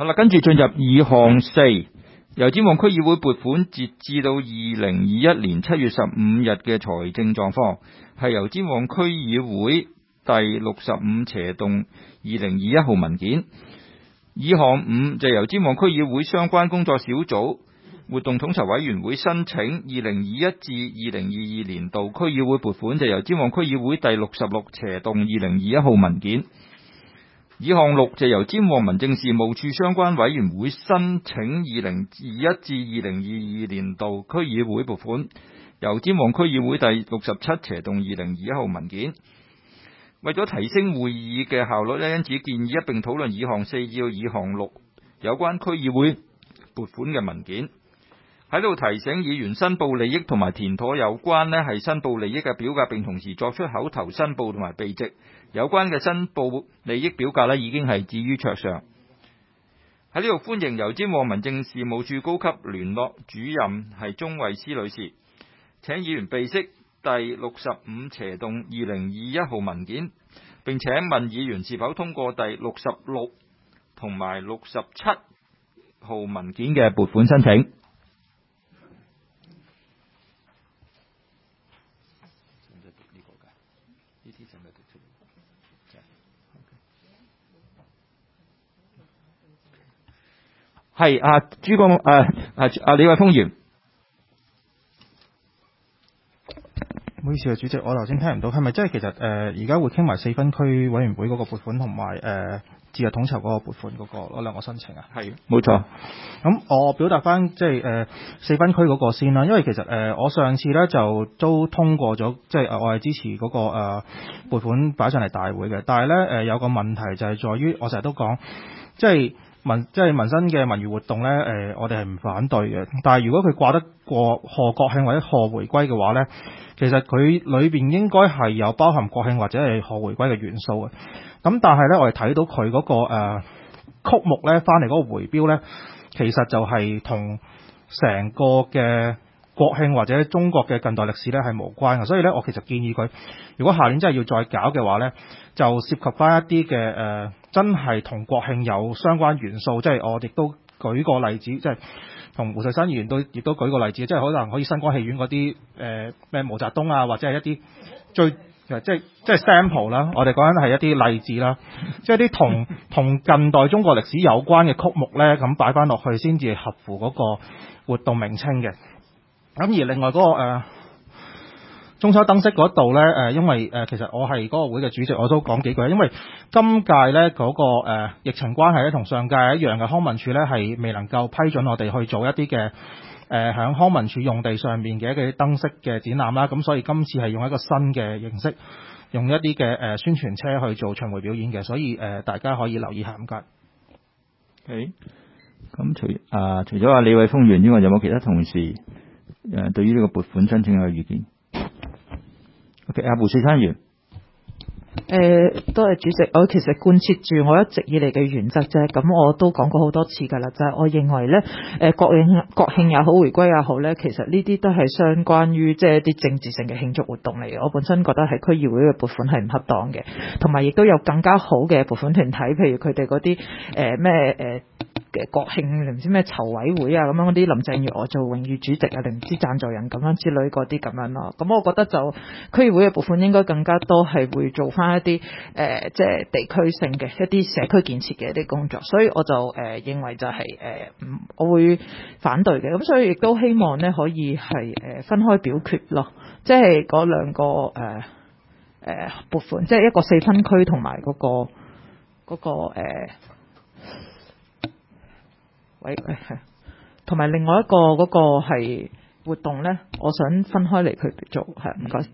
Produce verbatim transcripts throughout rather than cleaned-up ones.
好啦，跟住進入二項四，油尖旺區議會撥款截至到二零二一年七月十五日嘅財政狀況，係油尖旺區議會第六十五斜棟二零二一號文件。二項五就油尖旺區議會相關工作小組活動統籌委員會申請二零二一至二零二二年度區議會撥款，就油尖旺區議會第六十六斜棟二零二一號文件。二項六就由尖旺民政事務處相關委員會申請二零二一至二零二二年度區議會撥款，由尖旺區議會第六十七斜棟二零二一號文件。為咗提升會議嘅效率咧，因此建議一併討論二項四至到二項六有關區議會撥款嘅文件。喺度提醒議員申報利益同埋填妥有關咧係申報利益嘅表格，並同時作出口頭申報同埋備值。有關嘅申報利益表格咧已經係置於桌上。喺呢度歡迎油尖旺民政事務處高級聯絡主任係鍾慧思女士，請議員備悉第六十五斜棟二零二一號文件，並且問議員是否通過第六十六同埋六十七號文件嘅撥款申請。係啊，朱光誒誒啊李慧峰議員。 唔好意思啊，主席，我頭先聽唔到，係咪即係其實誒而家會傾埋四分區委員會嗰個撥款同埋誒自日統籌嗰個撥款嗰、嗰個嗰兩個申請啊？ 係，冇錯。 咁我表達翻即係誒四分區嗰個先啦，因為其實誒、呃、我上次咧就都通過咗，即係我係支持嗰、嗰個誒撥、呃、款擺上嚟大會嘅，但係咧誒有個問題就係在於，我成日都講，即係民即係民生嘅文娛活動咧，誒、呃、我哋係唔反對嘅，但係如果佢掛得過賀國慶或者賀回歸嘅話咧，其實佢裏邊應該係有包含國慶或者係賀回歸嘅元素嘅。咁但係咧，我哋睇到佢嗰、嗰個誒、呃、曲目咧，翻嚟嗰個回標咧，其實就係同成個嘅國慶或者中國嘅近代歷史咧係無關嘅。所以咧，我其實建議佢，如果下年真係要再搞嘅話咧，就涉及翻一啲嘅誒真係同國慶有相關元素，即係我亦都舉個例子，即係同胡世新議員都亦都舉個例子，即係可能可以新光戲院嗰啲誒咩毛澤東啊，或者係一啲最即係即係 sample 啦，我哋講緊係一啲例子啦，即係啲同同近代中國歷史有關嘅曲目咧，咁擺翻落去先至合乎嗰個活動名稱嘅。咁而另外嗰、嗰個、呃、中秋燈飾嗰度咧，誒因為誒、呃、其實我係嗰個會嘅主席，我都講幾句，因為今屆咧嗰個、呃、疫情關係咧，同上屆一樣嘅，康文署咧係未能夠批准我哋去做一啲嘅誒喺康文署用地上面嘅一啲燈飾嘅展覽啦，咁所以今次係用一個新嘅形式，用一啲嘅誒宣傳車去做巡迴表演嘅，所以誒、呃、大家可以留意下，唔該。 誒，咁除啊除咗阿李慧峰議員之外，有冇其他同事誒、呃、對於呢個撥款申請有意見 ？OK， 阿胡世山議員。 誒、呃，多謝主席。我其實貫徹住我一直以嚟嘅原則啫，咁我都講過好多次㗎啦，就係、是、我認為咧，誒、呃、國慶國慶也好，回歸也好咧，其實呢啲都係相關於即係一啲政治性嘅慶祝活動嚟嘅。我本身覺得係區議會嘅撥款係唔恰當嘅，同埋亦都有更加好嘅撥款團體，譬如佢哋嗰啲誒咩誒嘅國慶唔知咩籌委會啊咁樣嗰啲，林鄭月娥做榮譽主席啊定唔知贊助人咁樣之類嗰啲咁樣咯。咁我覺得就區議會嘅撥款應該更加多係會做翻一啲誒、呃、即係地區性嘅一啲社區建設嘅一啲工作，所以我就誒、呃、認為就係誒唔我會反對嘅。咁所以亦都希望咧可以係誒、呃、分開表決咯，即係嗰兩個誒誒撥款，即係一個四分區同埋嗰個嗰、嗰個誒。呃喂，同埋另外一個嗰個係活動咧，我想分開嚟佢做，係唔該。誒，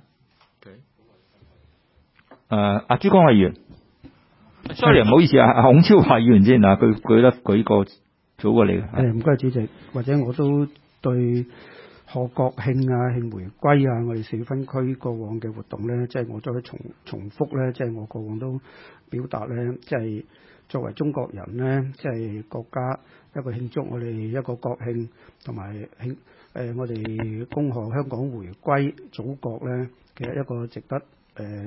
阿朱光偉議員 ，sorry 唔好意思啊，孔超華議員先嗱，佢舉得舉個早過你。 誒，唔該主席，或者我都對賀國慶啊、慶回歸啊，我哋四分區過往嘅活動咧，即係我再重重複咧，即係我過往都表達咧，即係作為中國人咧，即係國家一個慶祝我哋一個國慶，同埋慶誒我哋恭賀香港回歸祖國咧嘅一個值得誒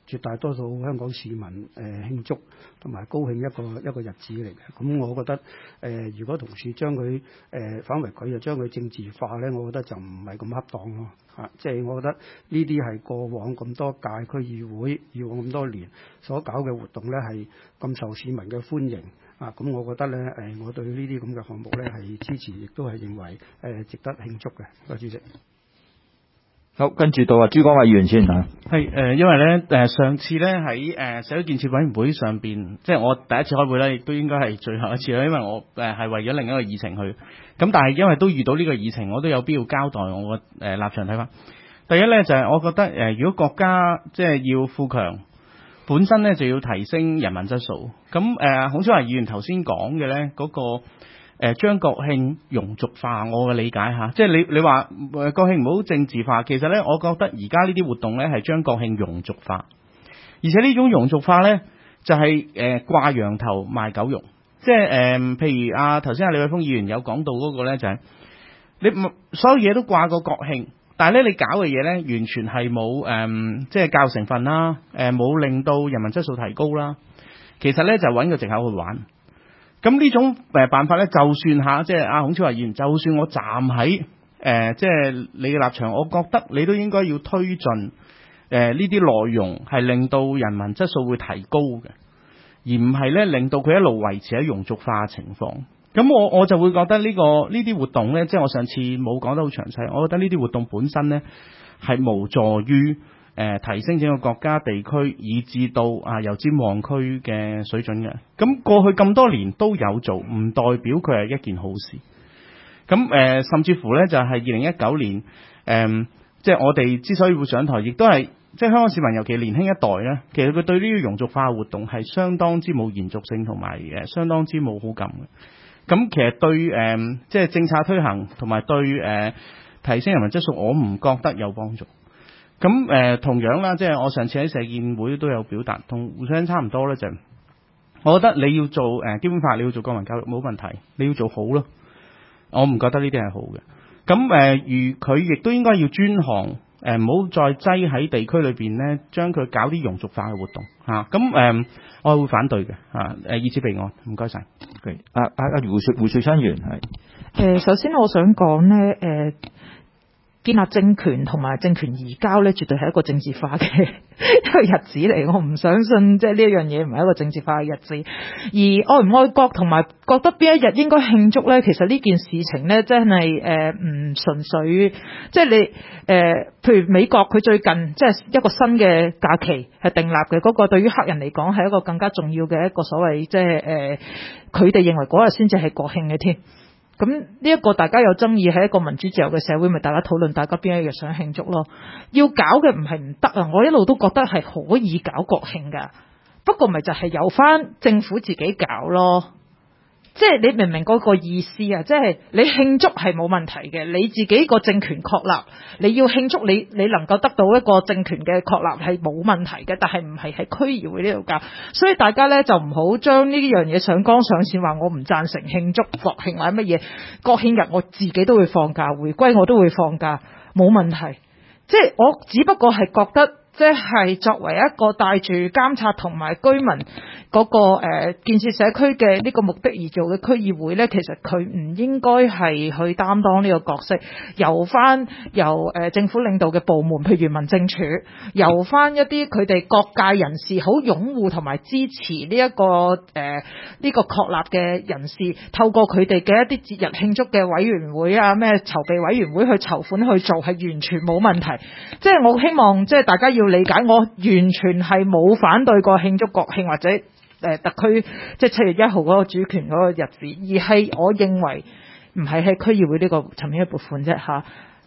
絕大多數香港市民誒、呃、慶祝同埋高興一個一個日子嚟嘅。咁我覺得誒、呃，如果同事將佢誒反為佢就將佢政治化咧，我覺得就唔係咁恰當咯。嚇、啊，即係我覺得呢啲係過往咁多屆區議會以往咁多年所搞嘅活動咧，係咁受市民嘅歡迎。啊，咁我覺得咧，誒，我對呢啲咁嘅項目咧係支持，亦都係認為誒值得慶祝嘅。多謝主席。 好，跟住到啊朱江偉議員先嚇。 係誒、呃，因為咧誒、呃、上次咧喺誒社區建設委員會上邊，即係我第一次開會咧，亦都應該係最後一次啦，因為我誒係、呃、為咗另一個議程去。咁但係因為都遇到呢個議程，我都有必要交代我個誒、呃、立場睇法。第一咧就係、是、我覺得誒、呃，如果國家即係要富強。本身咧就要提升人民質素，咁誒、呃，孔昭華議員頭先講嘅咧嗰個誒、呃、將國慶庸俗化，我嘅理解下，即係你你話誒國慶唔好政治化，其實咧我覺得而家呢啲活動咧係將國慶庸俗化，而且呢種庸俗化咧就係誒掛羊頭賣狗肉，即係誒、呃、譬如啊頭先阿李偉峰議員有講到嗰個咧就係、是、你所有嘢都掛個國慶。但係咧，你搞嘅嘢咧，完全係冇誒，即係教育成分啦，誒、呃、冇令到人民質素提高啦。其實咧就揾個藉口去玩。咁呢種誒辦法咧，就算下即係阿孔昭華議員，就算我站喺誒即係你嘅立場，我覺得你都應該要推進誒呢啲內容係令到人民質素會提高嘅，而唔係咧令到佢一路維持喺庸俗化嘅情況。咁我我就會覺得呢、這個呢啲活動呢，即係我上次冇講得好詳細。我覺得呢啲活動本身呢，係無助於誒、呃、提升整個國家地區，以至到啊油尖旺區嘅水準嘅。咁過去咁多年都有做，唔代表佢係一件好事。咁誒、呃，甚至乎呢，就係二零一九年誒、呃，即係我哋之所以會上台，亦都係即係香港市民，尤其年輕一代呢，其實佢對呢啲庸俗化嘅活動係相當之冇延續性，同埋誒相當之冇好感嘅。咁其實對誒、呃，即係政策推行同埋對誒、呃、提升人民質素，我唔覺得有幫助。咁誒、呃、同樣啦，即係我上次喺社建會都有表達，同互相差唔多咧，就係、我覺得你要做誒、呃、基本法，你要做國民教育冇問題，你要做好咯。我唔覺得呢啲係好嘅。咁誒、呃，如佢亦都應該要專項誒，唔好再擠喺地區裏邊咧，將佢搞啲庸俗化嘅活動嚇。咁、啊、誒、呃，我係會反對嘅嚇。誒，以此備案，唔該晒。 Okay. 阿阿阿胡穗胡穗珊議員係誒，首先我想講咧，誒、呃。建立政權同埋政權移交咧，絕對係一個政治化嘅一個日子嚟。我唔相信即係呢一樣嘢唔係一個政治化嘅日子。而愛唔愛國同埋覺得邊一日應該慶祝咧，其實呢件事情咧真係誒唔純粹。即係你誒、呃，譬如美國佢最近即係一個新嘅假期係訂立嘅，嗰、那個對於黑人嚟講係一個更加重要嘅一個所謂即係誒，佢、呃、哋認為嗰日先至係國慶嘅添。咁呢一個大家有爭議，係一個民主自由嘅社會，咪大家討論大家邊一日想慶祝咯。要搞嘅唔係唔得啊，我一路都覺得係可以搞國慶噶，不過咪就係由翻政府自己搞咯。即係你明唔明嗰個意思啊？即係你慶祝係冇問題嘅，你自己個政權確立，你要慶祝你你能夠得到一個政權嘅確立係冇問題嘅，但係唔係喺區議會呢度搞。所以大家咧就唔好將呢樣嘢上綱上線，話我唔贊成慶祝國慶或者乜嘢。國慶日我自己都會放假，回歸我都會放假，冇問題。即係我只不過係覺得，即係作為一個帶住監察同埋居民嗰、那個誒、呃、建設社區嘅呢個目的而做嘅區議會咧，其實佢唔應該係去擔當呢個角色，由翻由誒、呃、政府領導嘅部門，譬如民政處，由翻一啲佢哋各界人士好擁護同埋支持呢、這、一個誒呢、呃這個確立嘅人士，透過佢哋嘅一啲節日慶祝嘅委員會啊，咩籌備委員會去籌款去做，係完全冇問題。即係我希望即係大家要理解，我完全係冇反對過慶祝國慶或者誒、呃、特區即係七月一號嗰個主權嗰個日子，而係我認為唔係喺區議會呢個層面嘅撥款啫嚇。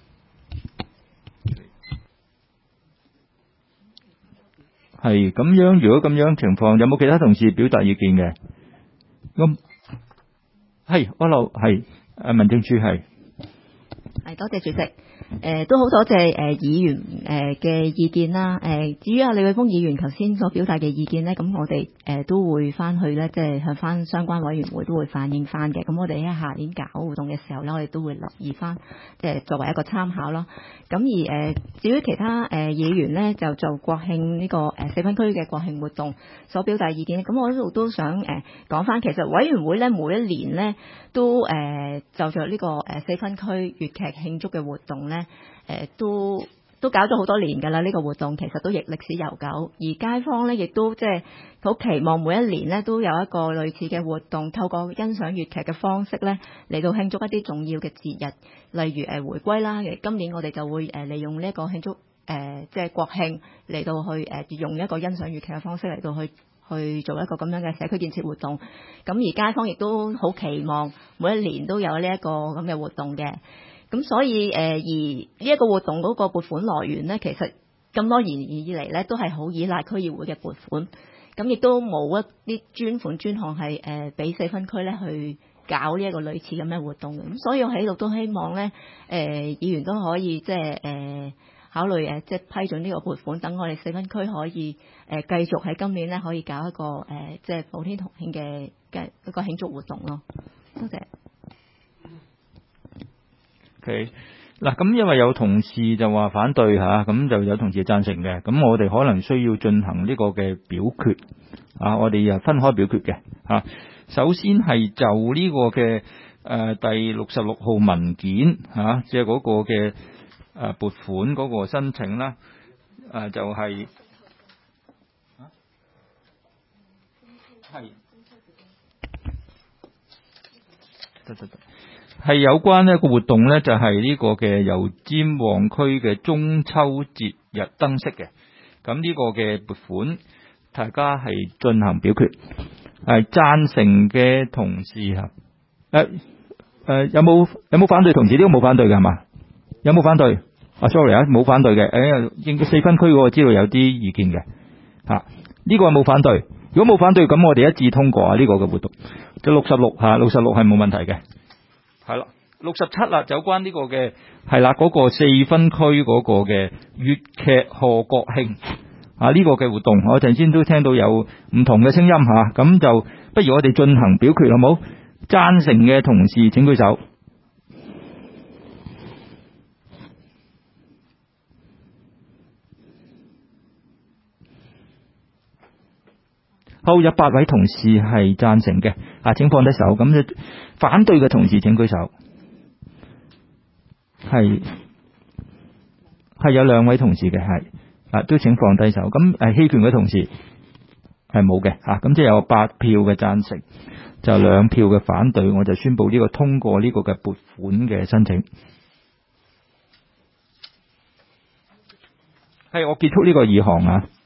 係咁樣，如果咁樣情況，有冇其他同事表達意見嘅？咁係，我路係誒民政處係。 係多謝主席。 誒都好多謝誒議員誒嘅意見啦。誒至於阿李偉峰議員頭先所表達嘅意見咧，咁我哋誒都會翻去咧，即係向翻相關委員會都會反映翻嘅。咁我哋喺下年搞活動嘅時候咧，我哋都會留意翻，即係作為一個參考咯。咁而誒至於其他誒議員咧，就就國慶呢個誒四分區嘅國慶活動所表達意見，咁我呢度都想誒講翻，其實委員會咧每一年咧都誒就着呢個誒四分區粵劇慶祝嘅活動咧。誒都都搞咗好多年㗎啦，呢、這個活動其實都亦歷史悠久，而街坊咧亦都即係好期望每一年咧都有一個類似嘅活動，透過欣賞粵劇嘅方式咧嚟到慶祝一啲重要嘅節日，例如誒回歸啦。今年我哋就會誒利用呢一個慶祝誒、呃、即係國慶嚟到去誒、呃、用一個欣賞粵劇嘅方式嚟到去去做一個咁樣嘅社區建設活動。咁而街坊亦都好期望每一年都有呢一個咁嘅活動嘅。咁所以誒、呃，而呢一個活動嗰個撥款來源咧，其實咁多年以嚟咧，都係好依賴區議會嘅撥款。咁亦都冇一啲專款專項係誒俾四分區咧去搞呢一個類似咁嘅活動嘅。咁所以我喺度都希望咧，誒、呃、議員都可以即係誒考慮誒即係批准呢個撥款，等我哋四分區可以誒、呃、繼續喺今年咧可以搞一個誒、呃、即係普天同慶嘅嘅一個慶祝活動咯。多謝。 OK，嗱咁因為有同事就話反對嚇，咁就有同事贊成嘅，咁我哋可能需要進行呢個嘅表決啊，我哋啊分開表決嘅嚇。首先係就呢個嘅誒、呃、第六十六號文件嚇，即係嗰個嘅誒撥款嗰個申請啦，誒、呃、就係係得得得。係有關呢個活動呢，就係呢個嘅油尖旺區嘅中秋節日燈飾嘅。咁呢個嘅撥款，大家係進行表決。係贊成嘅同事嚇，誒誒有冇有冇反對同事？呢個冇反對嘅係嘛？有冇反對？啊 sorry 啊，冇反對嘅。誒應該四分區我知道有啲意見嘅嚇，呢個係冇反對。如果冇反對，咁我哋一致通過啊呢個嘅活動。就六十六嚇，六十六係冇問題嘅。係啦，六十七啦，有關呢個嘅係啦，嗰、那個四分區嗰個嘅粵劇賀國慶啊，呢、這個嘅活動，我陣先都聽到有唔同嘅聲音吓，咁、啊、就不如我哋進行表決好冇？贊成嘅同事請舉手。好，有八位同事係贊成嘅，啊，請放低手。咁就反對嘅同事請舉手。係係有兩位同事嘅，係啊，都請放低手。咁誒棄權嘅同事係冇嘅，吓，咁即係有八票嘅贊成，就兩票嘅反對，我就宣布呢個通過呢個嘅撥款嘅申請。係我結束呢個議項啊。